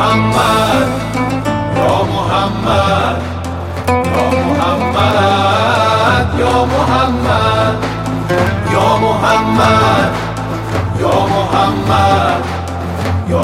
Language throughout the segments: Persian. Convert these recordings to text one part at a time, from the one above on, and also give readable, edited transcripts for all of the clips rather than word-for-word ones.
محمد یا محمد یا محمد یا محمد یا محمد یا محمد یا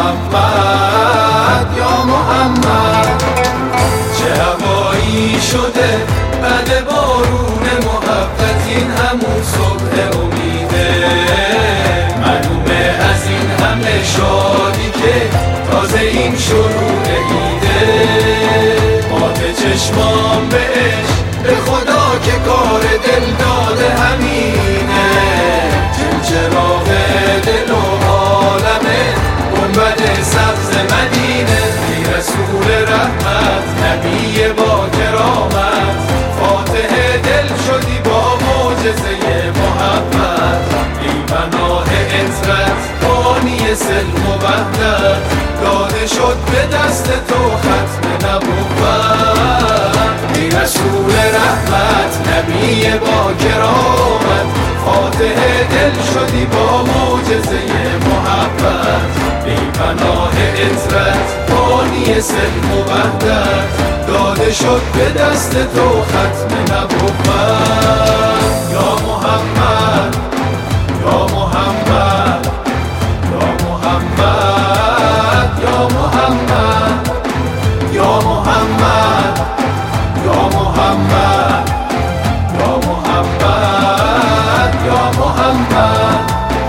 محمد یا محمد چه هوایی شده بعد بارون محبت این همون صبح امیده معلومه از این همه شادی که تازه این شروع عیده مات چشمان بهش به خدا که کار دل داده همینه چراغ دل و عالمه گنبد سبز مدینه ای رسول رحمت نبی با کرامت فاتح دل شدی با معجزه محبت ای پناه عطرت بانی سلم و وحدت داده شد به دست تو ختم نبوت ای رسول رحمت نبی با کرامت فاتح دل شدی با معجزه محبت ای پناه عطرت بانی سلم و وحدت داده شد به دست تو ختم نبوت یا محمد یا محمد یا محمد یا محمد یا محمد یا محمد یا محمد یا محمد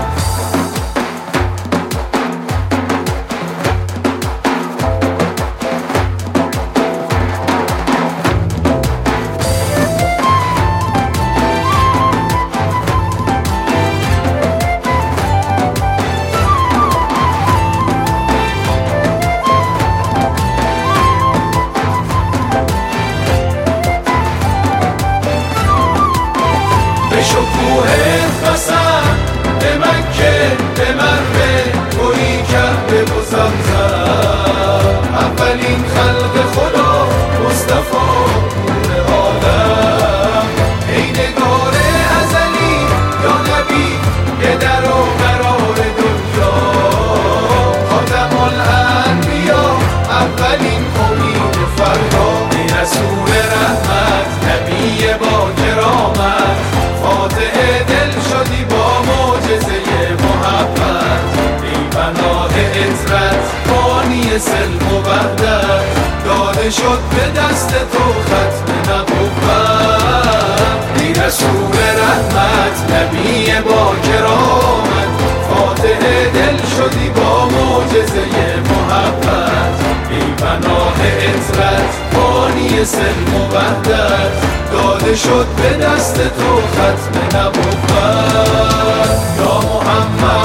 به شکوه قسم به مکه به مروه تویی کعبه و زمزم اولین خلق خدا مصطفی نور عالم ای نگار ازلی یا نبی یه در و قرار دنیا خاتم الانبیا اولین امید فردا ای رسول رحمت نبی با کرامت فاتح دل شدی با معجزه محبت ای پناه عطرت بانی سلم و وحدت داده شد به دست تو ختم نبوت ای رسول رحمت نبی با کرامت فاتح دل شدی با معجزه محبت ای پناه عطرت بانی سلم و وحدت داده شد به دست تو ختم نبوت یا محمد